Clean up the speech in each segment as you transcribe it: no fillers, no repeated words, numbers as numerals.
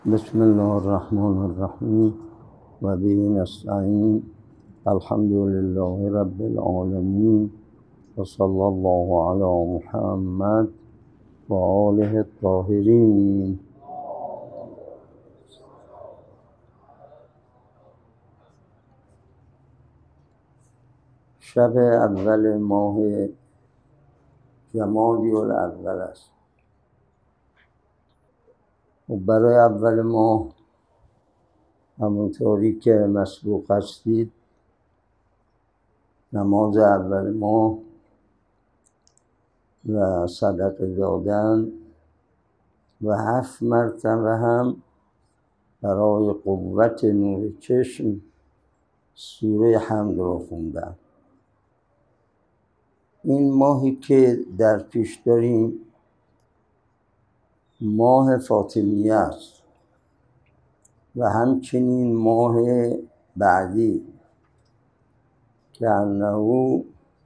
بسم الله الرحمن الرحیم و به نستعین. الحمد لله رب العالمین و صلی الله علی محمد و آله الطاهرین. شب اول ماه جمادی الاول است و برای اول ماه همونطوری که مسبوق هستید نماز اول ماه و صدقه دادن و 7 مرتبه هم برای قوت نور چشم سوره حمد را خوندن. این ماهی که در پیش داریم ماه فاطمیه است و همچنین ماه بعدی که انه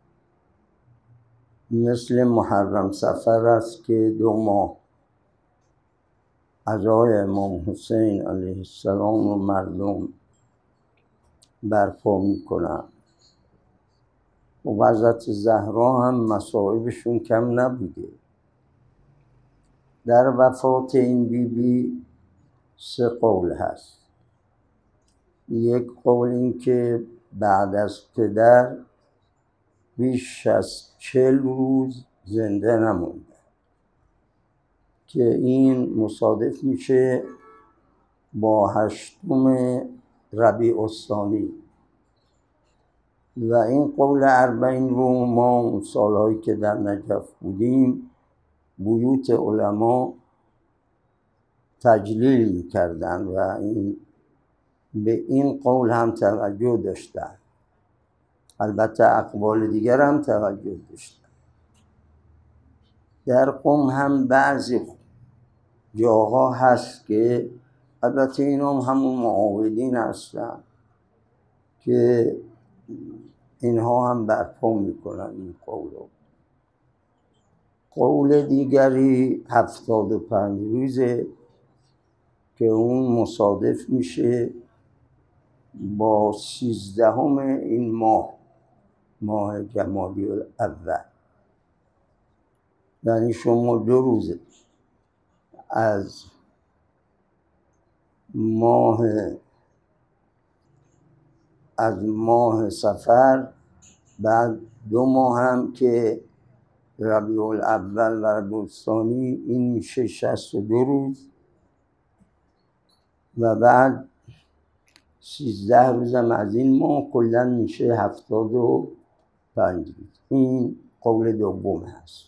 مثل محرم صفر است که 2 ماه عزای امام حسین علیه السلام و مردم برپا میکنن و حضرت زهرا هم مصائبشون کم نبوده. در وفات این بیبی 3 قول هست. یک قول این که بعد از پدر بیش از 40 روز زنده نمونده که این مصادف میشه با 8 ربیع الثانی و این قول 40 رو ما اون سالهایی که در نجف بودیم بیوت علما تجلیل میکردن و به این قول هم توجه داشتن. البته اقوال دیگر هم توجه داشتن. در قم هم بعضی جاها هست که البته اینا همون معاودین هستن که اینها هم برپا میکنن این قول رو. قول دیگری 75 روزه که اون مصادف میشه با 13 این ماه جمادی الاول. یعنی شما 2 روز از ماه صفر، بعد 2 ماه هم که ربیع الاول و ربیع الثانی، این میشه 62 روز و بعد 13 روزم از این ماه، کلا میشه 75 روز. این قول دوم هست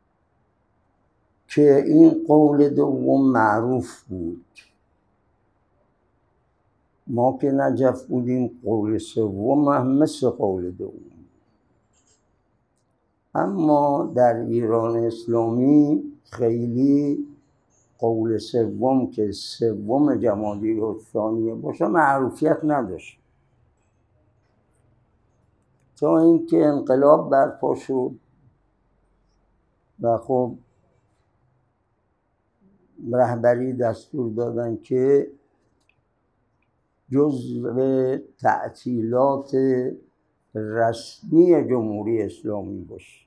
که این قول دوم معروف بود. ما که نجف بودیم قول سوم هم مثل قول دوم، اما در ایران اسلامی خیلی قول سوم که 3 جمادی الثانی باشه معروفیت نداشت تا اینکه انقلاب برپا شد و خب رهبری دستور دادن که جزو تعطیلات رسمی جمهوری اسلامی باشه.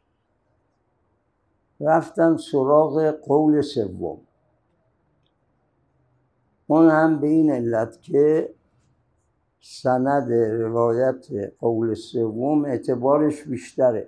رفتن سراغ قول سوم. اون هم به این علت که سند روایت قول سوم اعتبارش بیشتره.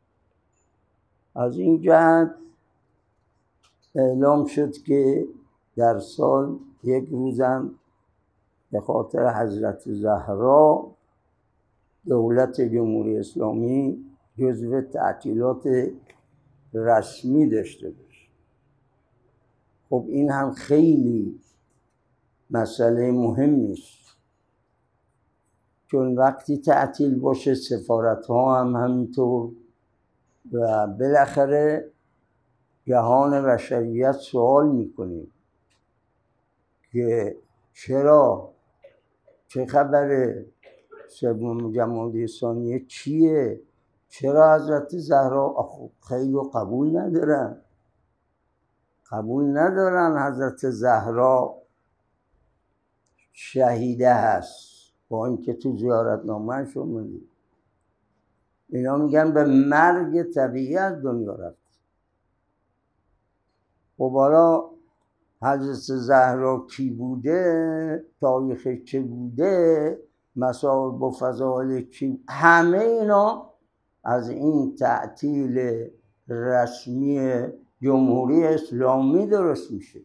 از این جهت اعلام شد که در سال 1 روزم به خاطر حضرت زهرا دولت جمهوری اسلامی جزو تعطیلات رسمی داشته باشه. خب این هم خیلی مسئله مهمی است، چون وقتی تعطیل باشه سفارت ها هم همینطور و بالاخره جهان بشریت سوال میکنه که چه خبره، 3 جمادی الثانی چیه، چرا حضرت زهرا خیلی قبول ندارن حضرت زهرا شهیده هست، با اینکه تو زیارتنامه‌اش اومده. اینا میگن به مرگ طبیعی از دنیا رفت. خب حالا حضرت زهرا کی بوده، تاریخ چه بوده، مصائب و فضائل چی، همه اینا از این تعطیل رسمی جمهوری اسلامی درست میشه.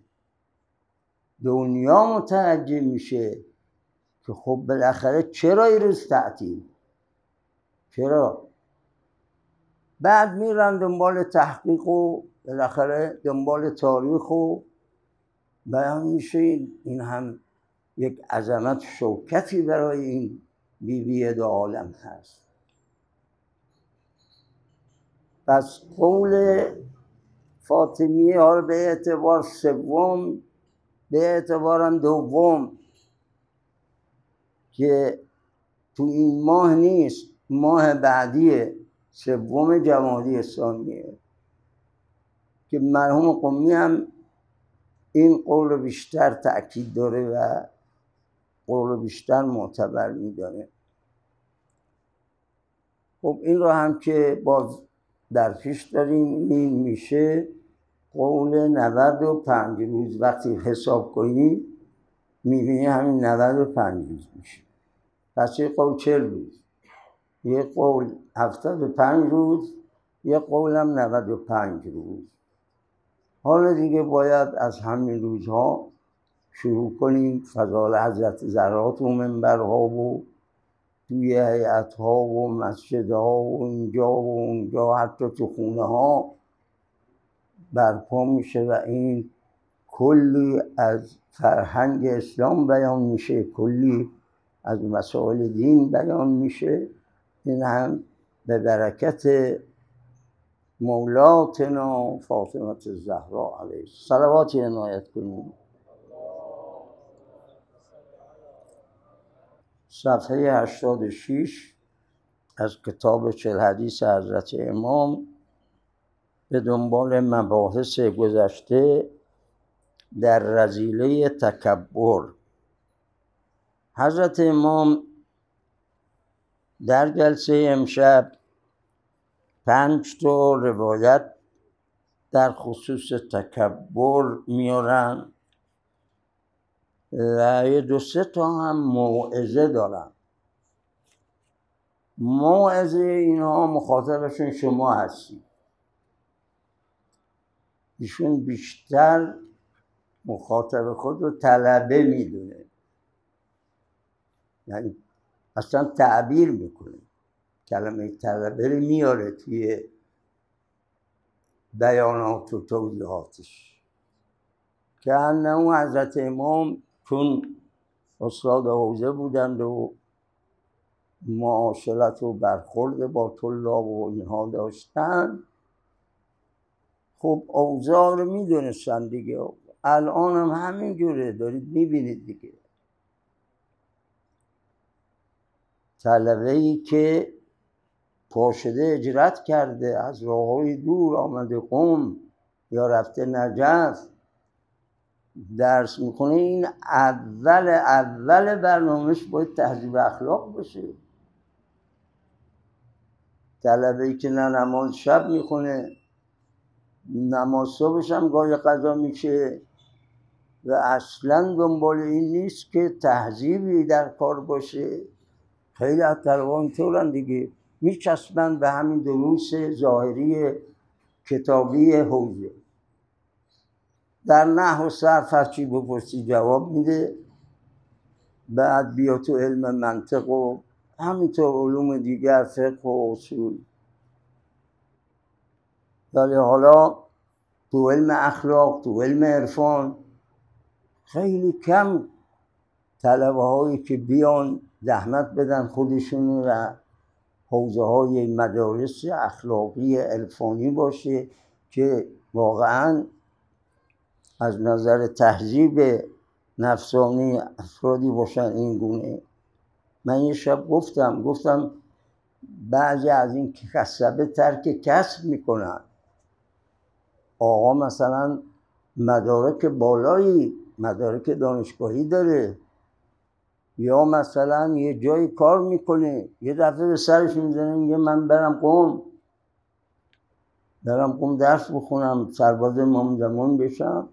دنیا متوجه میشه که خب بالاخره چرا این روز تعطیل، چرا؟ بعد میرن دنبال تحقیق و بالاخره دنبال تاریخ و بیان میشه این هم یک عظمت شوکتی برای این بیبی دو عالم هست. پس قول فاطمیه ها به اعتبار سوم، به اعتبارم دوم که تو این ماه نیست، ماه بعدیه، سوم جمادی ثانیه، که مرحوم قمی هم این قول رو بیشتر تأکید داره و قول رو بیشتر معتبر میدانه. خب این رو هم که باز در پیش داریم، این میشه قول 95 روز. وقتی حساب کنی میبینی همین 95 روز میشه. پس یه قول 40 روز، یه قول 75 روز، یه قول هم 95 روز. حالا دیگه باید از همین روزها شروع کنیم فضائل حضرت زهرا تو منبرها و توی هیئت‌ها و مسجدها و اینجا و اونجا، حتی تو خونه ها برپا میشه و این کلی از فرهنگ اسلام بیان میشه، کلی از مسائل دین بیان میشه. این هم به برکت مولاتنا فاطمه الزهرا علیه صلواتی عنایت کنیم. صفحه 86 از کتاب 40 حدیث حضرت امام به دنبال مباحث گذشته در رذیله تکبر. حضرت امام در جلسه امشب 5 تا روایت در خصوص تکبر میارن و یه 2-3 تا هم موعظه دارن. موعظه اینها مخاطبشون شما هستی. ایشون بیشتر مخاطب خود رو طلبه میدونه، یعنی اصلا تعبیر میکنه، کلمه طلبه رو میاره توی بیانات و توضیحاتش، که انه حضرت امام چون استاد حوزه بودند و معاشرت و برخورد با طلاب و اینها داشتن، خب اوضاع رو میدونستن دیگه. الان هم همین جوره، دارید میبینید دیگه. طلبه‌ای که پاشده هجرت کرده، از راه‌های دور آمده قم یا رفته نجف درس میکنه، این اول برنامهش باید تهذیب اخلاق باشه. طلبه‌ای که نه نماز شب میخونه، نماز صبحش هم گاهی قضا میشه و اصلا دنبال این نیست که تهذیبی در کار باشه. خیلی از طلبه اینطورن دیگه، میچسبن به همین دروس ظاهری کتابی حوزه. در نحو و صرف هرچی بپرسی جواب میده، بعد بیا تو علم منطق و همینطور علوم دیگر، فقه و اصول. ولی حالا تو علم اخلاق، تو علم عرفان خیلی کم طلبه هایی که بیان زحمت بدن خودشون و حوزه های مدارس اخلاقی عرفانی باشه که واقعا از نظر تهذیب نفسانی افرادی باشن این گونه. من یه شب گفتم بعضی از این کسبه ترک کسب میکنن. آقا مثلا مدارک بالایی، مدارک دانشگاهی داره، یا مثلا یه جایی کار میکنه، یه دفعه به سرش میزنه میگه من برم قم درس بخونم، سرباز امام زمان بشم،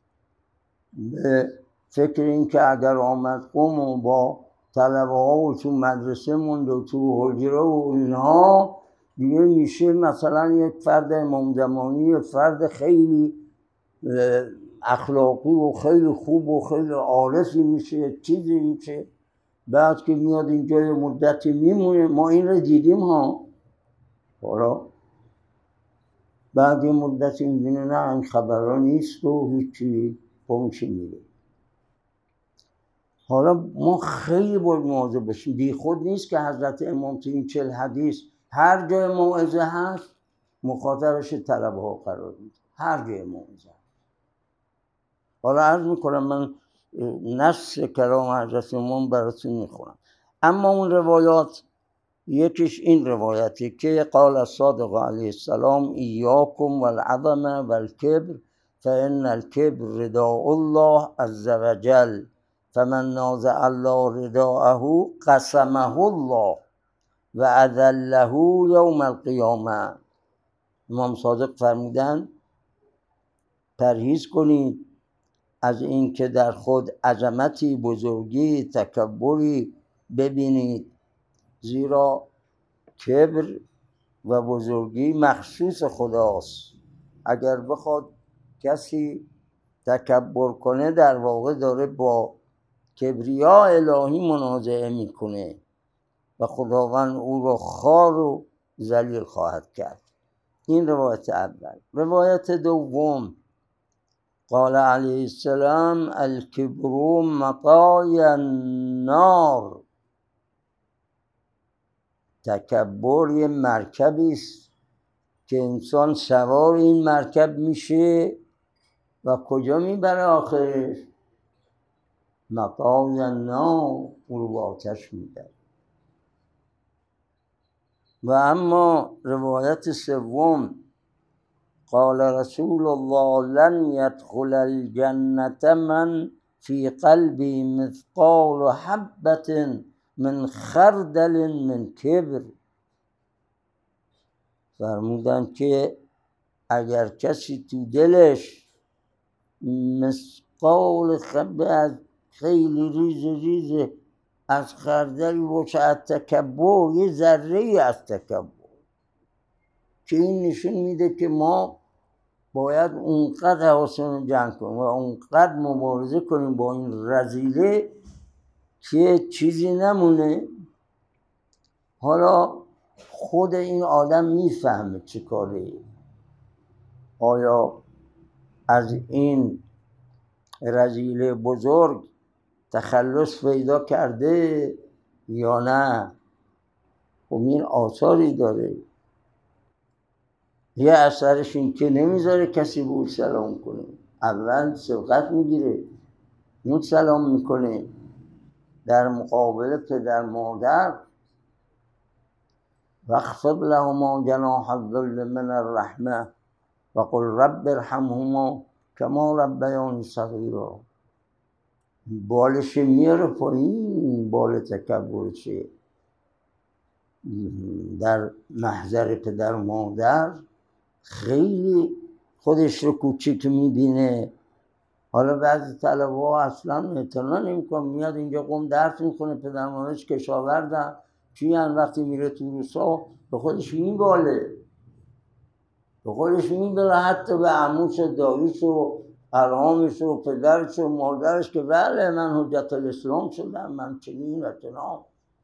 به فکر این که اگر آمد قم و با طلبه ها و تو مدرسه موند و تو حجره و اینها، دیگه میشه مثلا یک فرد امام زمانی، یک فرد خیلی اخلاقی و خیلی خوب و خیلی عارفی میشه، چیزی میشه. بعد که میاد اینجا یه مدتی میمونه، ما این رو دیدیم ها. حالا بعد یه مدتی میبینه نه این خبرها نیست و هیچی پمچی میره. حالا ما خیلی باید مواظب باشیم. بی خود نیست که حضرت امام تو این 40 حدیث هر جای موعظه هست مخاطبش طلبه ها قرار میده، هر جای موعظه. حالا عرض میکنم من نص کلام حضرت امام براتون میخونم. اما اون روایات، یکیش این روایتی که قال الصادق علیه السلام ایاکم والعظمه والکبر فان الکبر رداء الله عز وجل فمن نازع الله رداءه قسمه الله و اذله یوم القیامه. امام صادق فرمودن پرهیز کنید از این که در خود عظمتی، بزرگی، تکبری ببینید، زیرا کبر و بزرگی مخصوص خداست. اگر بخواد کسی تکبر کنه در واقع داره با کبریا الهی منازعه میکنه و خداوند او را خوار و ذلیل خواهد کرد. این روایت اول. روایت دوم قال علیه السلام الکبر مطای النار. تکبر یه مرکبی است که انسان سوار این مرکب میشه و کجا میبره آخرش؟ مطای النار، او رو با آتش میبره. و اما روایت سوم قال رسول الله لن يدخل الجنة من في قلبی مثقال حبة من خردل من کبر. فرمودن که اگر کسی تو دلش مثقال خبه از خیلی ریز از خردل باشه از تکبر، یه ذره از تکبر، که این نشون میده که ما باید اونقدر حواسمون جمع کنیم و اونقدر مبارزه کنیم با این رذیله که چیزی نمونه. حالا خود این آدم میفهمه چه کاره، آیا از این رذیله بزرگ تخلص پیدا کرده یا نه. خب این آثاری داره. یه اثرش این که نمیذاره کسی به او سلام کنه، اول سبقت میگیره اون سلام میکنه در مقابل پدر مادر. واخفض لهما جناح الذل من الرحمه وقل رب ارحمهما کما ربیانی صغیرا. بالش میاره پایین، بال تکبرشه در محضر پدر مادر خیلی خودش رو کوچیک میبینه. حالا بعضی طلبه ها اصلا اعتنا نمیکنه، میاد اینجا قم درس میکنه، پدر مادرش کشاورزن، چی هم وقتی میره تو روستا به خودش میباله، به خودش میباله، حتی به عموش و داییش و ارهامش و پدرش و مادرش که بله من حجت الاسلام شدم، من چنین و چنان.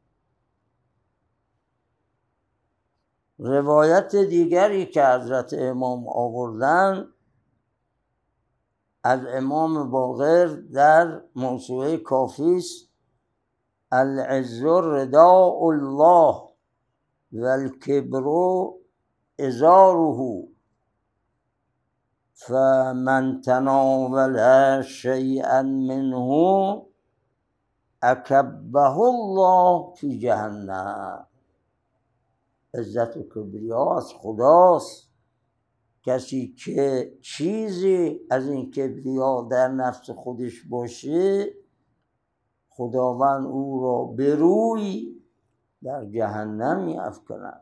روایت دیگری که حضرت امام آوردن از امام باقر در موسوعه کافی است: العز رداء الله والکبر ازاره فمن تناول شیئا منه اکبه الله فی جهنم. عزت و کبریا از خداست. کسی که چیزی از این کبریا در نفس خودش باشه، خداوند او را به روی در جهنم می‌افکند.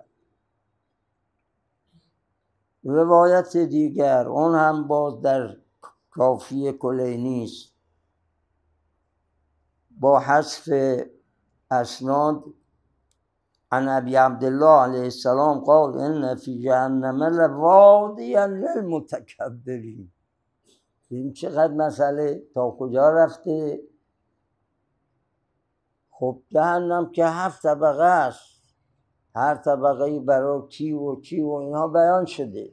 روایت دیگر اون هم باز در کافی کلینی است با حذف اسناد. عن ابی عبدالله علیه السلام قال ان فی جهنم لوادیا للمتکبرین. این چقدر مسئله تا کجا رفته؟ خب جهنم که 7 طبقه است، هر طبقه برای کی و کی و اینها بیان شده،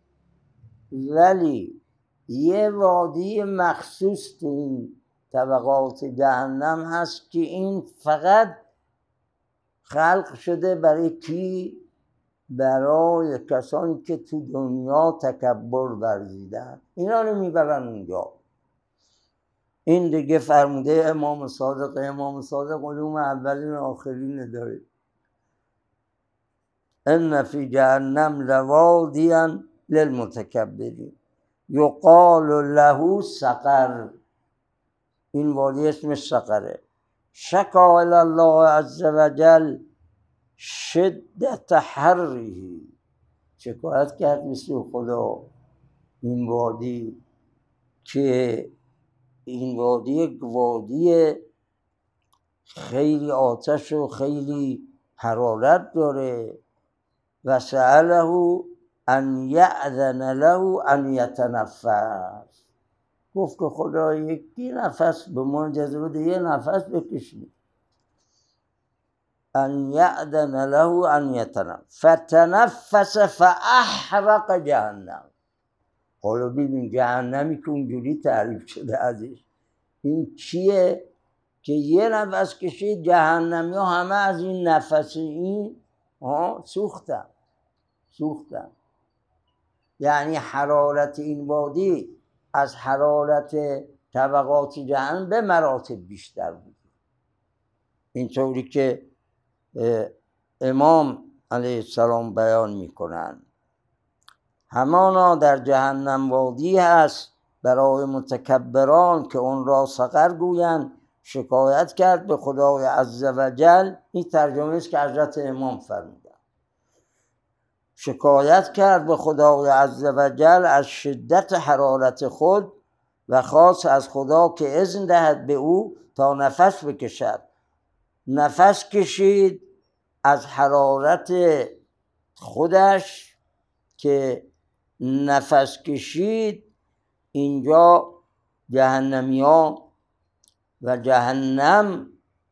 ولی یه وادی مخصوص این طبقات جهنم هست که این فقط خلق شده برای کی؟ برای کسانی که تو دنیا تکبر ورزیدن، اینا رو میبرن اونجا. این دیگه فرموده امام صادق علوم اولین و آخرین داره. ان فی جهنم لوادیا للمتکبرین یقال له سقر. این وادی اسمش سقره. شکا الی الله عز وجل شدت حره. شکایت کرد مثل خدا این وادی که این وادی خیلی آتش و خیلی حرارت داره. و سأله ان یأذن له ان یتنفس. گفت که خدا یکی نفس به ما اجازه بده یه نفس بکشیم. ان یأذن له ان یتنفس فتنفس فاحرق جهنم. حالا ببین جهنمی که اونجوری تعریف شده ازش، این کیه که یه نفس کشید؟ جهنمی ها همه از این نفس این سوختن. یعنی حرارت این وادی از حرارت طبقات جهنم به مراتب بیشتر بود. اینطوری که امام علیه السلام بیان میکنن. همانا در جهنم وادی هست برای متکبران که اون را سقر گویند. شکایت کرد به خدای عز و جل. این ترجمه است که حضرت امام فرمودن. شکایت کرد به خدای عز و جل از شدت حرارت خود و خواست از خدا که اذن دهد به او تا نفس بکشد. نفس کشید از حرارت خودش که نفس کشید. اینجا جهنمی ها و جهنم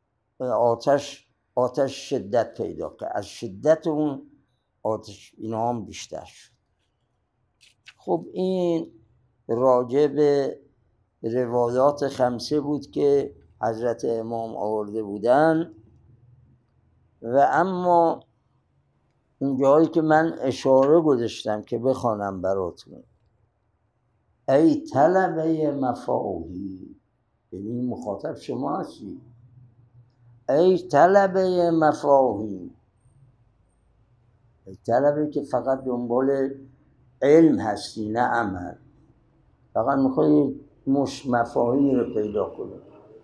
آتش شدت پیدا کرد. از شدت اون آتش اینا هم بیشتر شد. خب این راجع به روایات 5 بود که حضرت امام آورده بودن. و اما اون جایی که من اشاره گذاشتم که بخوانم براتون: ای طلبه مفاهیم، یعنی مخاطب شما هستی، ای طلبه مفاهیم، ای طلبه که فقط دنبال علم هستی نه عمل، فقط میخوایی مفاهیمی رو پیدا کنی.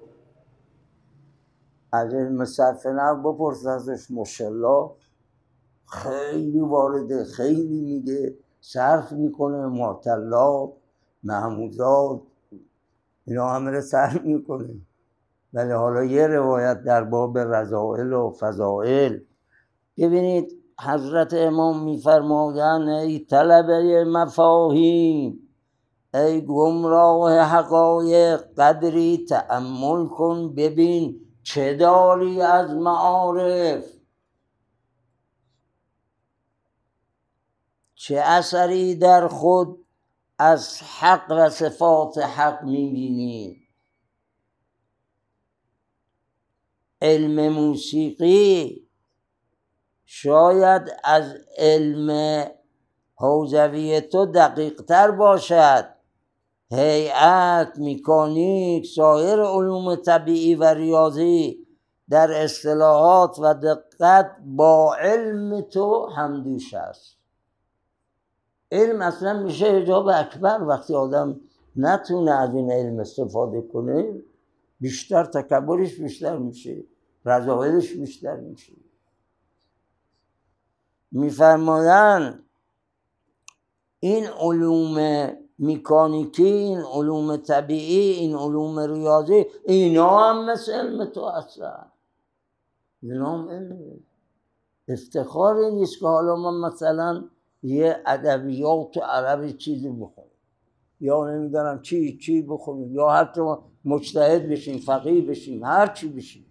از علم صرف نحو بپرس ازش، ماشاءالله خیلی وارده، خیلی میگه، صرف میکنه، معطلات، محمودات، اینا همه رو صرف میکنه. ولی حالا یه روایت در باب رذائل و فضائل ببینید حضرت امام میفرمایند: ای طلبه مفاهیم، ای گمراه حقایق، قدری تأمل کن ببین چه داری از معارف، چه اثری در خود از حق و صفات حق میبینی. علم موسیقی شاید از علم حوزوی تو دقیق تر باشد، هیئت، مکانیک، سایر علوم طبیعی و ریاضی در اصطلاحات و دقت با علم تو همدوش است. علم اصلا میشه حجاب اکبر. وقتی آدم نتونه از این علم استفاده کنه بیشتر تکبرش بیشتر میشه، رذایلش بیشتر میشه. میفرمایند این علوم مکانیکی، این علوم طبیعی، این علوم ریاضی، اینا هم مثل علم تو هستن. اینا هم علمه. افتخاری نیست که حالا ما مثلا یه ادبیات عربی چیزی بخونیم، یا نمیدونم چی بخونیم، یا حتی مجتهد بشیم، فقیه بشیم، هر چی بشیم.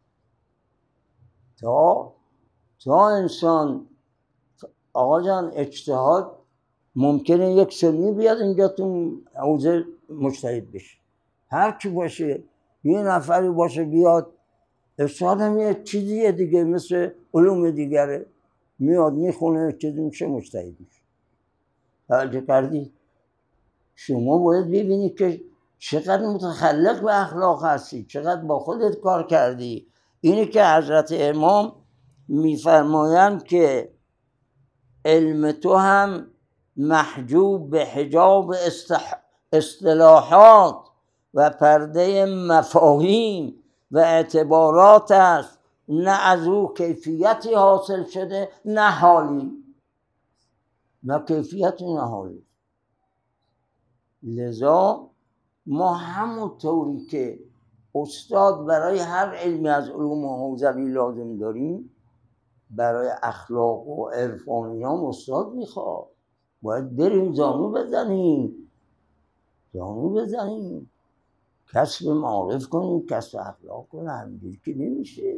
تا انسان آقا جان اجتهاد ممکنه یک سنی بیاد اینجا تو حوزه مجتهد بشه، هر کی باشه، یه نفری باشه بیاد اجتهاد هم یه چیزیه دیگه، مثل علوم دیگره، میاد میخونه چیزی میشه مجتهد میشه. توجه کردی؟ شما باید ببینید که چقدر متخلق به اخلاق هستی، چقدر با خودت کار کردی. اینه که حضرت امام میفرمایند که علم تو هم محجوب به حجاب اصطلاحات و پرده مفاهیم و اعتبارات است، نه از او کیفیتی حاصل شده نه حالی، نه کیفیتی نه حالی. لذا ما همونطوری که استاد برای هر علمی از علوم حوزوی لازم داریم، برای اخلاق و عرفانی هم استاد میخواد. باید بریم زانو بزنیم، کسب معارف کنیم، کسب اخلاق کنیم، همینجوری که نمیشه.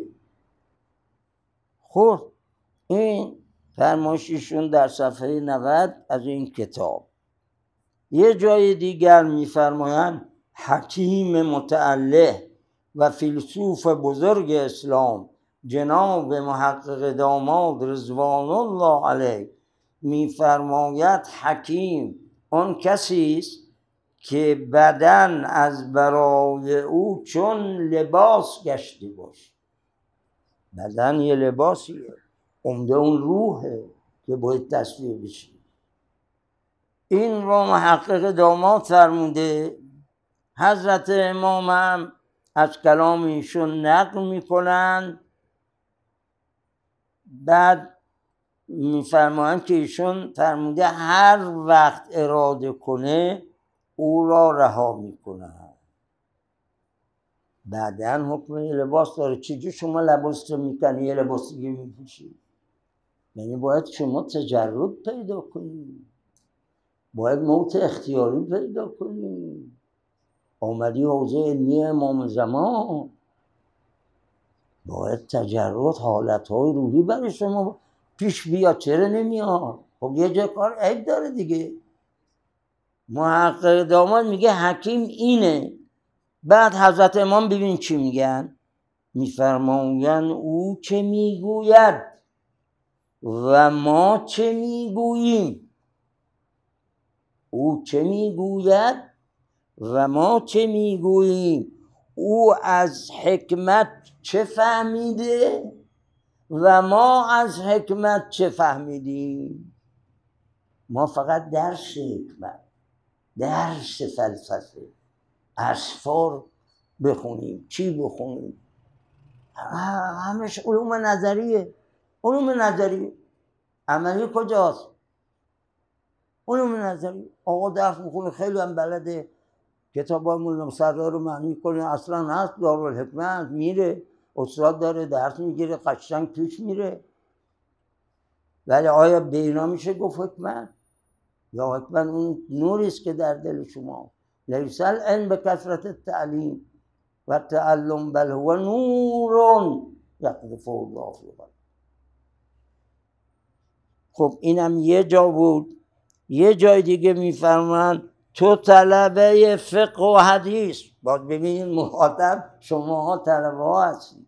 خب این فرمایششون در صفحه 90 از این کتاب. یه جای دیگر میفرمایند حکیم متعله و فیلسوف بزرگ اسلام جناب محقق داماد رضوان الله علیه میفرماید حکیم آن کسی است که بدن از برای او چون لباس گشته باشه. بدن یه لباسیه، عمده اون روحه که باید تصویر بشه. این را محقق داماد فرموده. حضرت امام هم از کلام ایشون نقل میکنند. بعد میفرمایند که ایشون فرموده هر وقت اراده کنه او را رها میکنه. بعدن حکم لباس داره. چجور شما لباس رو میکنی یه لباس دیگه میپوشی؟ یعنی باید شما تجرد پیدا کنی، باید موت اختیاری پیدا کنی. آمدی حوزه علمی امام زمان، باید تجرد، حالتهای روحی برای شما پیش بیاد. چرا نمیاد؟ خب یه جا کار عیب داره دیگه. محقق داماد میگه حکیم اینه. بعد حضرت امام ببین چی میگن، میفرمایند او چه میگوید و ما چه میگوییم. او چه میگوید و ما چه میگوییم. او از حکمت چه فهمیده و ما از حکمت چه فهمیدیم. ما فقط درس حکمت، درس فلسفه، اسفار بخونیم، چی بخونیم، همش علوم نظریه. علوم نظریه عملی کجاست؟ علوم نظریه. آقا درس میخونه، خیلی هم بلده، کتاب های مولانا سردار رو معنی کنه، اصلا هست دارالحکمت، میره استاد داره درس میگیره، قشنگ توش میره. ولی آیا به اینا میشه گفت حکمت؟ یا حکمت اون نوریست که در دل شما. لیس العلم به کثرت التعلیم و تعلم بل هو نور یقذفه الله فی قلب. خب اینم یه جا بود. یه جای دیگه میفرمان تو طلبه فقه و حدیث. باید ببینید مخاطب شماها طلبه ها هستید.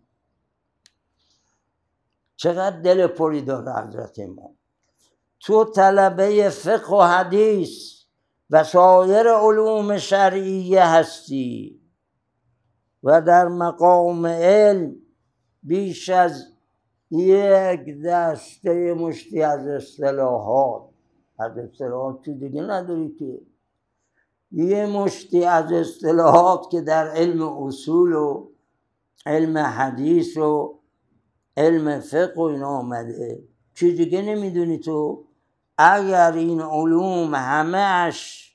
چقدر دل پری داره حضرت امام. تو طلبه فقه و حدیث و سایر علوم شرعیه هستی و در مقام علم بیش از یک دسته مشتی از اصطلاحات. از اصطلاحات چیز دیگه نداری که. یه مشتی از اصطلاحات که در علم اصول و علم حدیث و علم فقه و اینا آمده، چیز دیگه نمیدونی تو؟ اگر این علوم همه‌اش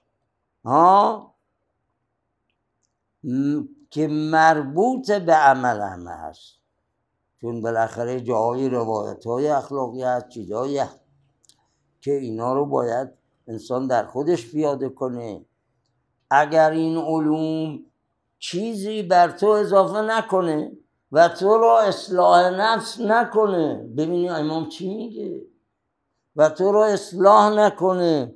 که مربوط به عمل همه هست، چون بالاخره جاهای روایت‌های اخلاقی هست، چیزایی که اینا رو باید انسان در خودش پیاده کنه. اگر این علوم چیزی بر تو اضافه نکنه و تو رو اصلاح نفس نکنه، ببینی امام چی میگه، و تو رو اصلاح نکنه،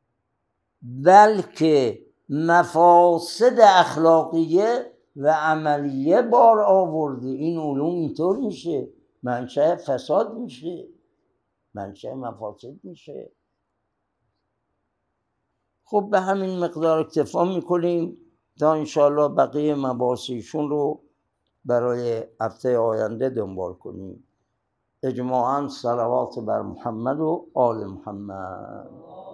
بلکه مفاسد اخلاقیه و عملیه بار آورده، این علوم اینطور میشه، منشأ فساد میشه، منشأ مفاسد میشه. خب به همین مقدار اکتفا میکنیم تا انشاءالله بقیه مباحثشون رو برای هفته آینده دنبال کنیم. اجماعاً صلوات بر محمد و آل محمد.